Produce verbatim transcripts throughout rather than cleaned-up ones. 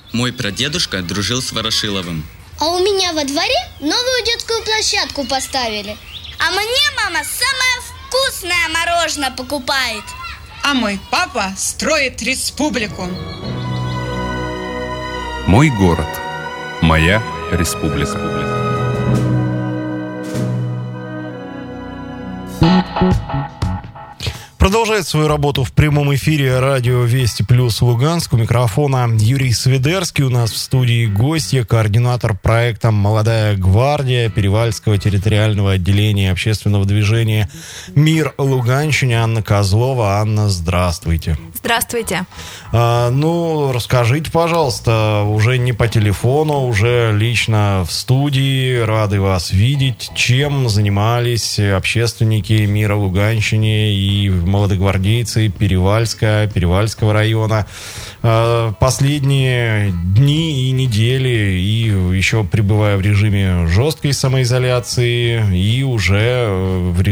Мой прадедушка дружил с Ворошиловым. А у меня во дворе новую детскую площадку поставили. А мне мама самое вкусное мороженое покупает. А мой папа строит республику. Мой город. Моя республика. Продолжает свою работу в прямом эфире радио Вести Плюс Луганск. У микрофона Юрий Свидерский. У нас в студии гостья, координатор проекта «Молодая гвардия» Перевальского территориального отделения общественного движения «Мир Луганщине» Анна Козлова. Анна, здравствуйте. Здравствуйте. А, ну, расскажите, пожалуйста, уже не по телефону, уже лично в студии. Рады вас видеть. Чем занимались общественники «Мира Луганщине» и молодогвардейцы Перевальска, Перевальского района последние дни и недели, и еще пребывая в режиме жесткой самоизоляции, и уже в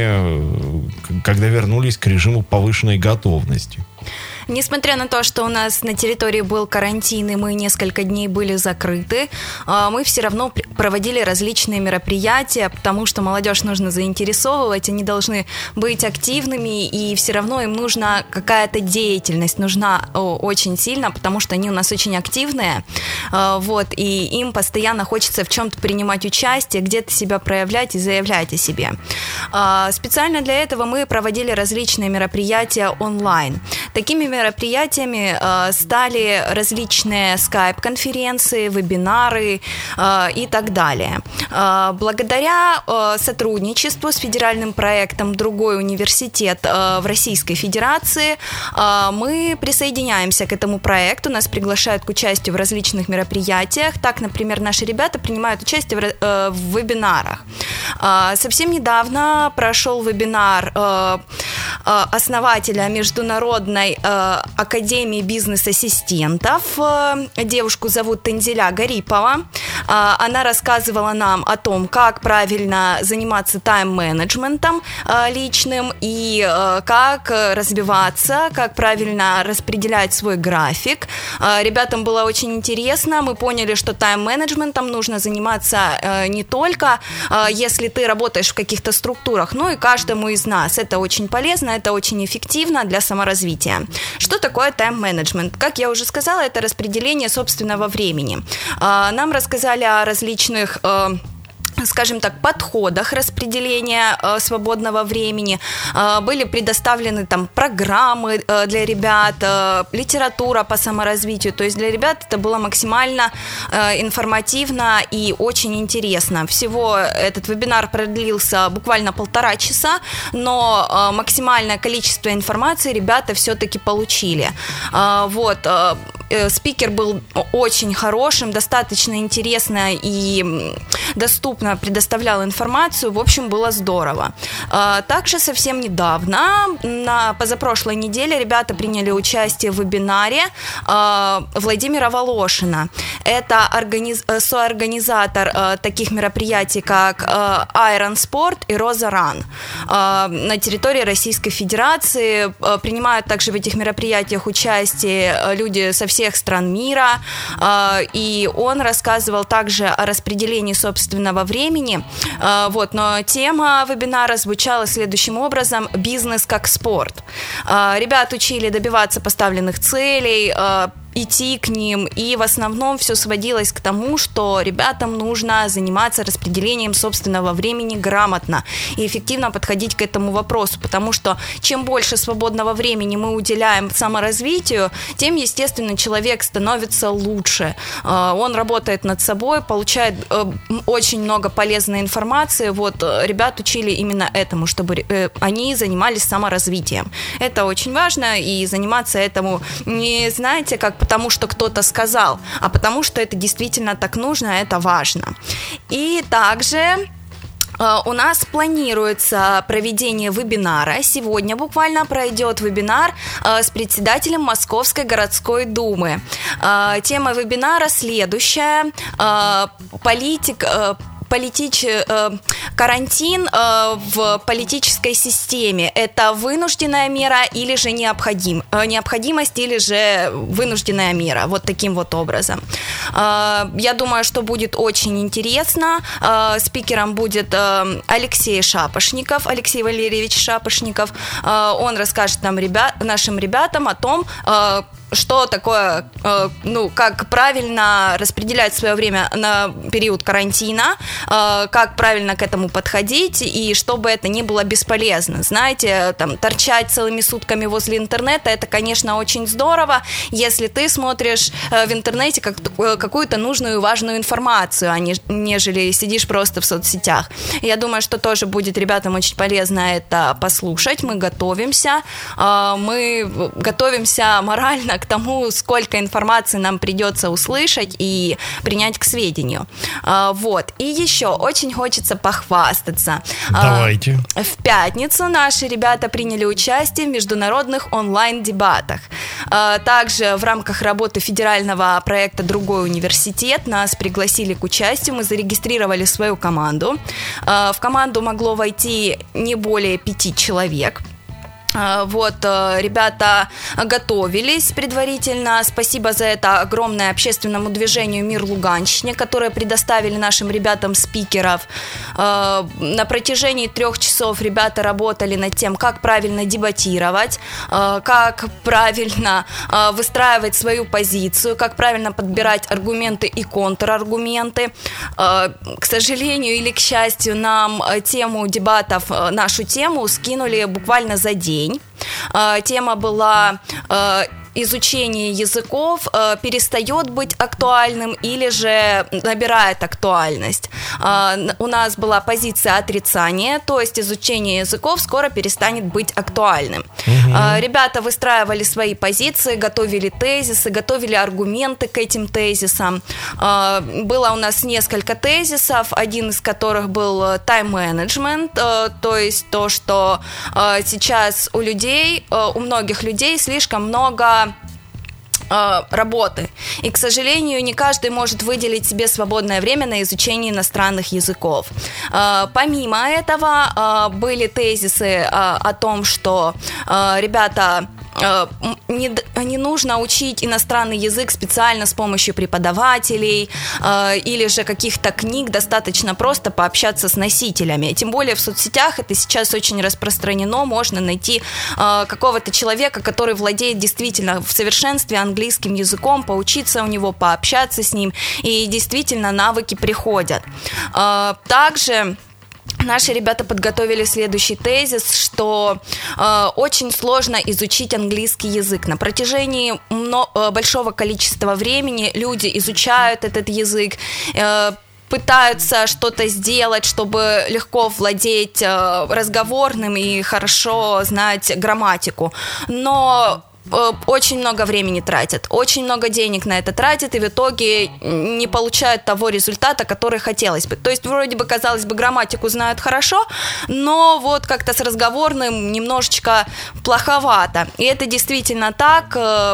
режиме, когда вернулись к режиму повышенной готовности? Несмотря на то, что у нас на территории был карантин и мы несколько дней были закрыты, мы все равно проводили различные мероприятия, потому что молодежь нужно заинтересовывать, они должны быть активными, и все равно им нужна какая-то деятельность, нужна очень сильно, потому что они у нас очень активные, вот, и им постоянно хочется в чем-то принимать участие, где-то себя проявлять и заявлять о себе. Специально для этого мы проводили различные мероприятия онлайн. Такими мероприятиями э, стали различные скайп-конференции, вебинары э, и так далее. Э, благодаря э, сотрудничеству с федеральным проектом «Другой университет» э, в Российской Федерации э, мы присоединяемся к этому проекту, нас приглашают к участию в различных мероприятиях. Так, например, наши ребята принимают участие в, э, в вебинарах. Э, совсем недавно прошел вебинар э, э, основателя международной э, Академии бизнес-ассистентов. Девушку зовут Танзиля Гарипова. Она рассказывала нам о том, как правильно заниматься тайм-менеджментом личным и как развиваться, как правильно распределять свой график. Ребятам было очень интересно. Мы поняли, что тайм-менеджментом нужно заниматься не только если ты работаешь в каких-то структурах, но и каждому из нас. Это очень полезно, это очень эффективно для саморазвития. Что такое тайм-менеджмент? Как я уже сказала, это распределение собственного времени. Нам рассказали о различных, скажем так, подходах распределения э, свободного времени. Э, были предоставлены там программы э, для ребят, э, литература по саморазвитию. То есть для ребят это было максимально э, информативно и очень интересно. Всего этот вебинар продлился буквально полтора часа, но э, максимальное количество информации ребята все-таки получили. Э, вот. Э, Спикер был очень хорошим, достаточно интересно и доступно предоставлял информацию. В общем, было здорово. Также совсем недавно, на позапрошлой неделе, ребята приняли участие в вебинаре Владимира Волошина. Это организ... соорганизатор таких мероприятий, как Iron Sport и Rosa Run на территории Российской Федерации. Принимают также в этих мероприятиях участие люди со всех всех стран мира, и он рассказывал также о распределении собственного времени, вот, но тема вебинара звучала следующим образом: «Бизнес как спорт». Ребят учили добиваться поставленных целей, идти к ним, и в основном все сводилось к тому, что ребятам нужно заниматься распределением собственного времени грамотно и эффективно подходить к этому вопросу, потому что чем больше свободного времени мы уделяем саморазвитию, тем, естественно, человек становится лучше. Он работает над собой, получает очень много полезной информации. Вот ребят учили именно этому, чтобы они занимались саморазвитием. Это очень важно, и заниматься этому не, знаете, как потому что кто-то сказал, а потому что это действительно так нужно, это важно. И также у нас планируется проведение вебинара. Сегодня буквально пройдет вебинар с председателем Московской городской думы. Тема вебинара следующая: политик политич... карантин в политической системе – это вынужденная мера или же необходим... необходимость, или же вынужденная мера, вот таким вот образом. Я думаю, что будет очень интересно. Спикером будет Алексей Шапошников, Алексей Валерьевич Шапошников. Он расскажет нам, ребят, нашим ребятам о том, что такое, ну, как правильно распределять свое время на период карантина, как правильно к этому подходить, и чтобы это не было бесполезно. Знаете, там, торчать целыми сутками возле интернета, это, конечно, очень здорово, если ты смотришь в интернете как, какую-то нужную и важную информацию, а не, нежели сидишь просто в соцсетях. Я думаю, что тоже будет ребятам очень полезно это послушать. Мы готовимся, мы готовимся морально к тому, сколько информации нам придется услышать и принять к сведению. Вот. И еще очень хочется похвастаться. Давайте. В пятницу наши ребята приняли участие в международных онлайн-дебатах. Также в рамках работы федерального проекта «Другой университет» нас пригласили к участию, мы зарегистрировали свою команду. В команду могло войти не более пяти человек. Вот, ребята готовились предварительно. Спасибо за это огромное общественному движению «Мир Луганщине», которое предоставили нашим ребятам спикеров. На протяжении трех часов ребята работали над тем, как правильно дебатировать, как правильно выстраивать свою позицию, как правильно подбирать аргументы и контраргументы. К сожалению или к счастью, нам тему дебатов, нашу тему скинули буквально за день. Тема была изучение языков э, перестает быть актуальным или же набирает актуальность. Э, у нас была позиция отрицания, то есть изучение языков скоро перестанет быть актуальным. Угу. Э, ребята выстраивали свои позиции, готовили тезисы, готовили аргументы к этим тезисам. Э, было у нас несколько тезисов, один из которых был тайм-менеджмент, э, то есть то, что э, сейчас у людей, э, у многих людей слишком много работы. И, к сожалению, не каждый может выделить себе свободное время на изучение иностранных языков. Помимо этого, были тезисы о том, что ребята Не, не нужно учить иностранный язык специально с помощью преподавателей э, или же каких-то книг, достаточно просто пообщаться с носителями. Тем более в соцсетях это сейчас очень распространено, можно найти э, какого-то человека, который владеет действительно в совершенстве английским языком, поучиться у него, пообщаться с ним, и действительно навыки приходят. Э, также наши ребята подготовили следующий тезис, что э, очень сложно изучить английский язык. На протяжении мно- большого количества времени люди изучают этот язык, э, пытаются что-то сделать, чтобы легко владеть э, разговорным и хорошо знать грамматику. Но очень много времени тратят, очень много денег на это тратят, и в итоге не получают того результата, который хотелось бы. То есть, вроде бы, казалось бы, грамматику знают хорошо, но вот как-то с разговорным немножечко плоховато. И это действительно так.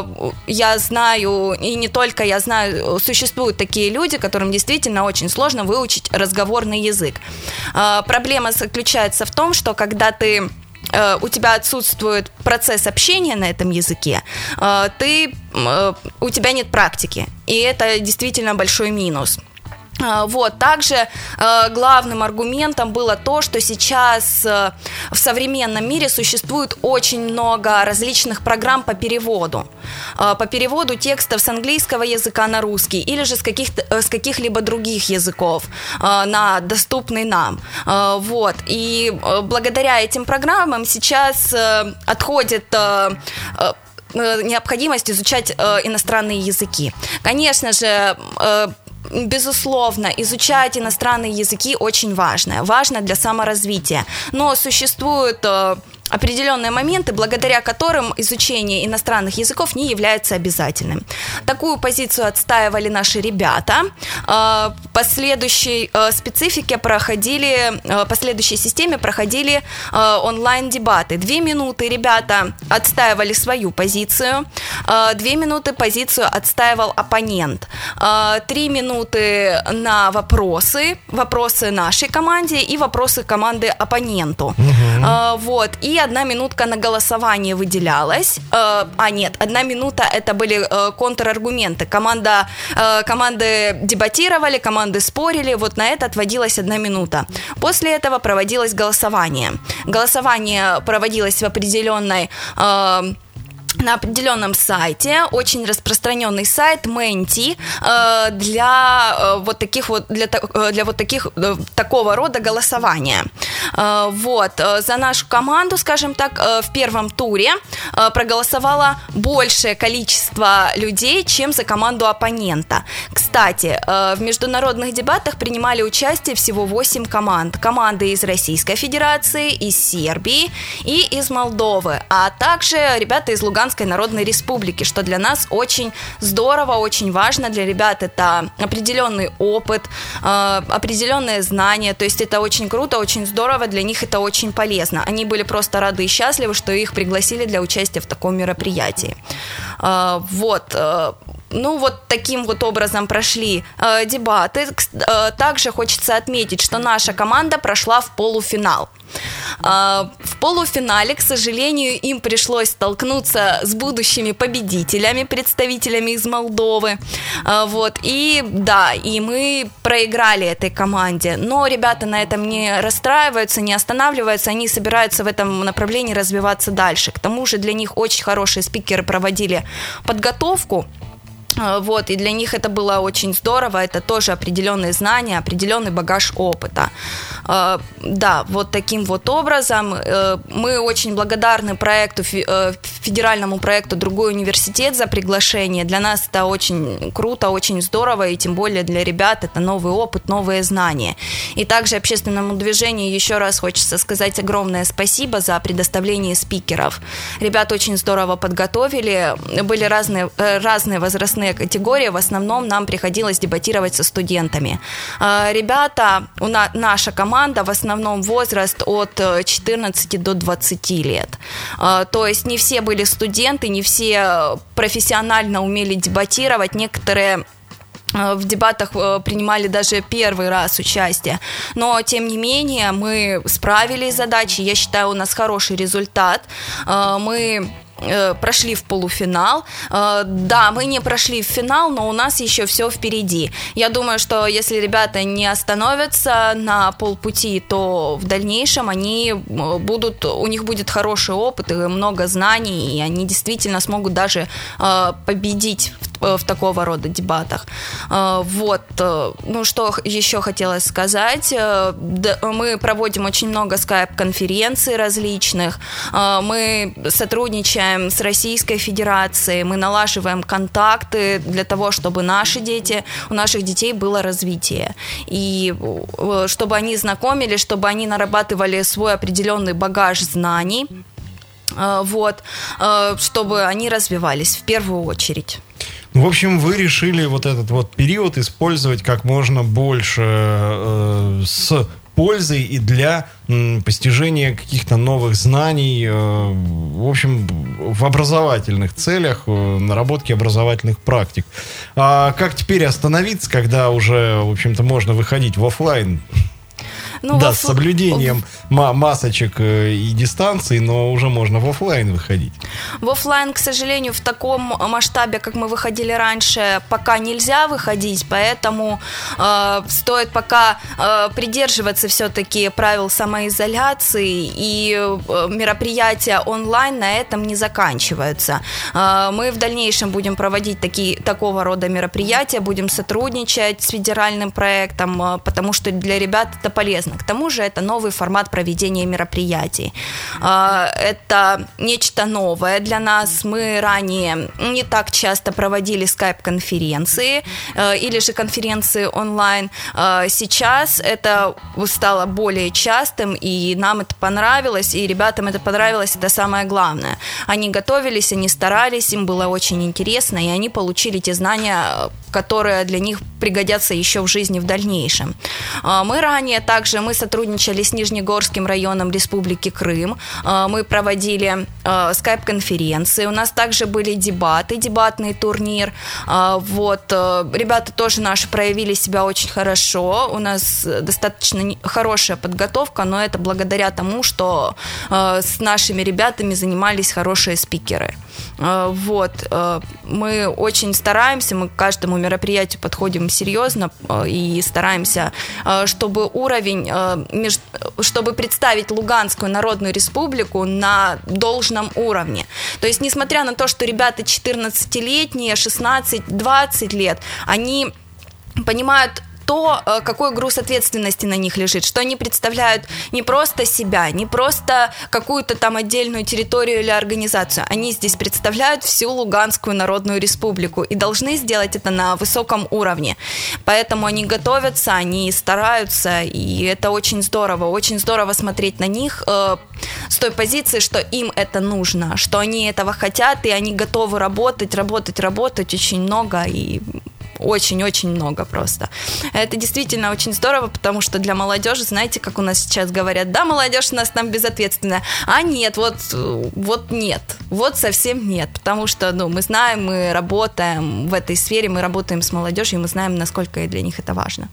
Я знаю, и не только я знаю, существуют такие люди, которым действительно очень сложно выучить разговорный язык. Проблема заключается в том, что когда ты у тебя отсутствует процесс общения на этом языке, ты, у тебя нет практики, и это действительно большой минус. Вот. Также э, главным аргументом было то, что сейчас э, в современном мире существует очень много различных программ по переводу. Э, по переводу текстов с английского языка на русский или же с, каких-то, э, с каких-либо других языков э, на доступный нам. Э, вот. И э, благодаря этим программам сейчас э, отходит... Э, э, необходимость изучать э, иностранные языки. Конечно же, э, безусловно, изучать иностранные языки очень важно, важно для саморазвития, но существуют э, определенные моменты, благодаря которым изучение иностранных языков не является обязательным. Такую позицию отстаивали наши ребята. По следующей специфике проходили, по следующей системе проходили онлайн-дебаты. Две минуты ребята отстаивали свою позицию, две минуты позицию отстаивал оппонент, три минуты на вопросы, вопросы нашей команде и вопросы команды оппоненту. Угу. Вот. И одна минутка на голосование выделялась. А нет, одна минута это были контраргументы. Команда, команды дебатировали, команды спорили, вот на это отводилась одна минута. После этого проводилось голосование. Голосование проводилось в определенной... на определенном сайте, очень распространенный сайт Menti э, для э, вот таких вот для, для вот таких э, такого рода голосования. Э, вот за нашу команду, скажем так, э, в первом туре э, проголосовало большее количество людей, чем за команду оппонента. Кстати, э, в международных дебатах принимали участие всего восемь команд. Команды из Российской Федерации, из Сербии и из Молдовы, а также ребята из Луганской Народной Республики, что для нас очень здорово, очень важно. Для ребят это определенный опыт, э, определенные знания, то есть это очень круто, очень здорово, для них это очень полезно. Они были просто рады и счастливы, что их пригласили для участия в таком мероприятии. Э, вот, э, ну вот таким вот образом прошли э, дебаты. Э, также хочется отметить, что наша команда прошла в полуфинал. Uh, в полуфинале, к сожалению, им пришлось столкнуться с будущими победителями, представителями из Молдовы. Uh, вот, и да, и мы проиграли этой команде. Но ребята на этом не расстраиваются, не останавливаются, они собираются в этом направлении развиваться дальше. К тому же для них очень хорошие спикеры проводили подготовку. Вот, и для них это было очень здорово, это тоже определенные знания, определенный багаж опыта. Да, вот таким вот образом мы очень благодарны проекту, федеральному проекту «Другой университет» за приглашение. Для нас это очень круто, очень здорово, и тем более для ребят это новый опыт, новые знания. И также общественному движению еще раз хочется сказать огромное спасибо за предоставление спикеров. Ребята очень здорово подготовили, были разные, разные возрастные категории, в основном нам приходилось дебатировать со студентами. Ребята, у на, наша команда в основном возраст от четырнадцати до двадцати лет. То есть не все были студенты, не все профессионально умели дебатировать, некоторые в дебатах принимали даже первый раз участие. Но, тем не менее, мы справились с задачей. Я считаю, у нас хороший результат. Мы прошли в полуфинал. Да, мы не прошли в финал, но у нас еще все впереди. Я думаю, что если ребята не остановятся на полпути, то в дальнейшем они будут, у них будет хороший опыт и много знаний, и они действительно смогут даже победить в, в такого рода дебатах. Вот. Ну, что еще хотелось сказать. Мы проводим очень много скайп-конференций различных. Мы сотрудничаем с Российской Федерацией, мы налаживаем контакты для того, чтобы наши дети, у наших детей было развитие. И чтобы они знакомились, чтобы они нарабатывали свой определенный багаж знаний, вот, чтобы они развивались в первую очередь. В общем, вы решили вот этот вот период использовать как можно больше э, с пользой и для м, постижения каких-то новых знаний, э, в общем, в образовательных целях, э, наработки образовательных практик. А как теперь остановиться, когда уже, в общем-то, можно выходить в офлайн? Ну, да, с соблюдением масочек и дистанции, но уже можно в офлайн выходить. В офлайн, к сожалению, в таком масштабе, как мы выходили раньше, пока нельзя выходить, поэтому э, стоит пока э, придерживаться все-таки правил самоизоляции, и э, мероприятия онлайн на этом не заканчиваются. Э, мы в дальнейшем будем проводить такие, такого рода мероприятия, будем сотрудничать с федеральным проектом, э, потому что для ребят это полезно. К тому же это новый формат проведения мероприятий. Это нечто новое для нас. Мы ранее не так часто проводили скайп-конференции или же конференции онлайн. Сейчас это стало более частым, и нам это понравилось, и ребятам это понравилось, это самое главное. Они готовились, они старались, им было очень интересно, и они получили те знания, которые для них пригодятся еще в жизни в дальнейшем. Мы ранее также мы сотрудничали с Нижнегорским районом Республики Крым. Мы проводили скайп-конференции. У нас также были дебаты, дебатный турнир. Вот. Ребята тоже наши проявили себя очень хорошо. У нас достаточно хорошая подготовка, но это благодаря тому, что с нашими ребятами занимались хорошие спикеры. Вот. Мы очень стараемся, мы к каждому мероприятию подходим серьезно и стараемся, чтобы уровень, чтобы представить Луганскую Народную Республику на должном уровне. То есть, несмотря на то, что ребята четырнадцатилетние, шестнадцать-двадцать лет, они понимают то, какой груз ответственности на них лежит, что они представляют не просто себя, не просто какую-то там отдельную территорию или организацию, они здесь представляют всю Луганскую Народную Республику и должны сделать это на высоком уровне. Поэтому они готовятся, они стараются, и это очень здорово, очень здорово смотреть на них э, с той позиции, что им это нужно, что они этого хотят, и они готовы работать, работать, работать очень много, и очень-очень много просто. Это действительно очень здорово, потому что для молодежи, знаете, как у нас сейчас говорят, да, молодежь у нас там безответственная, а нет, вот, вот нет, вот совсем нет, потому что, ну, мы знаем, мы работаем в этой сфере, мы работаем с молодежью, и мы знаем, насколько для них это важно.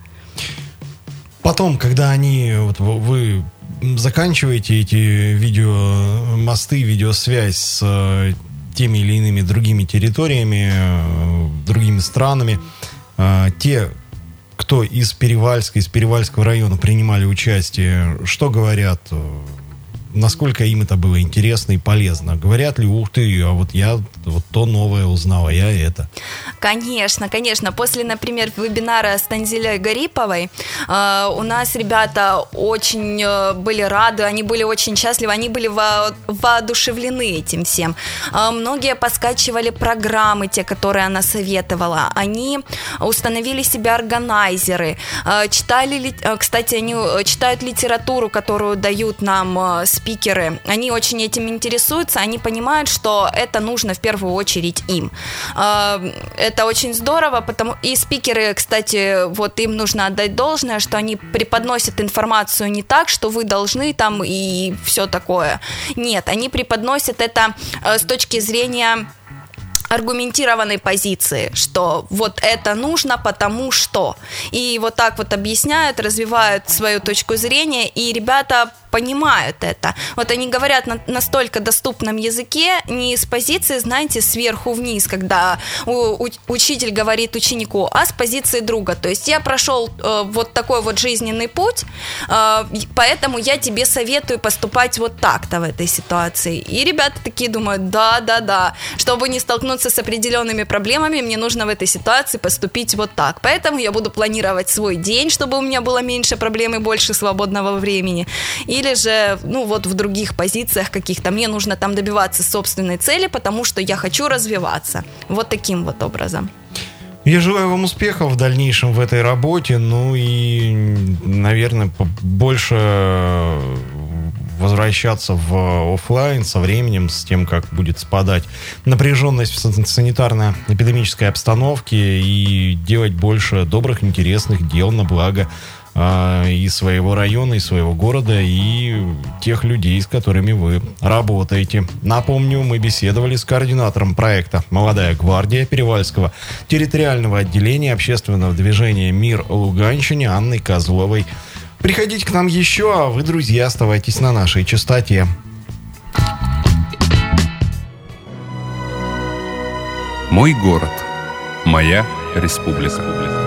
Потом, когда они, вот вы заканчиваете эти видеомосты, видеосвязь с теми или иными другими территориями, другими странами, те, кто из Перевальска, из Перевальского района принимали участие, что говорят, насколько им это было интересно и полезно? Говорят ли, ух ты, а вот я вот то новое узнала, я это? Конечно, конечно. После, например, вебинара с Танзилей Гариповой э, у нас ребята очень э, были рады, они были очень счастливы, они были во- воодушевлены этим всем. Э, многие поскачивали программы, те, которые она советовала. Они установили себе органайзеры, э, читали, э, кстати, они читают литературу, которую дают нам э, спикеры. Они очень этим интересуются, они понимают, что это нужно в первую очередь им. Э, Это очень здорово, потому и спикеры, кстати, вот им нужно отдать должное, что они преподносят информацию не так, что вы должны там и все такое. Нет, они преподносят это с точки зрения аргументированной позиции, что вот это нужно, потому что. И вот так вот объясняют, развивают свою точку зрения, и ребята понимают это. Вот они говорят на настолько доступном языке, не с позиции, знаете, сверху вниз, когда у, у, учитель говорит ученику, а с позиции друга. То есть я прошел э, вот такой вот жизненный путь, э, поэтому я тебе советую поступать вот так-то в этой ситуации. И ребята такие думают, да-да-да, чтобы не столкнуться с определенными проблемами, мне нужно в этой ситуации поступить вот так. Поэтому я буду планировать свой день, чтобы у меня было меньше проблем и больше свободного времени. И Или же, ну, вот в других позициях каких-то. Мне нужно там добиваться собственной цели, потому что я хочу развиваться. Вот таким вот образом. Я желаю вам успехов в дальнейшем в этой работе. Ну и, наверное, больше возвращаться в офлайн со временем, с тем, как будет спадать напряженность в санитарно-эпидемической обстановке, и делать больше добрых, интересных дел на благо и своего района, и своего города, и тех людей, с которыми вы работаете. Напомню, мы беседовали с координатором проекта «Молодая гвардия» Перевальского территориального отделения общественного движения «Мир Луганщине» Анной Козловой. Приходите к нам еще, а вы, друзья, оставайтесь на нашей частоте. Мой город. Моя республика.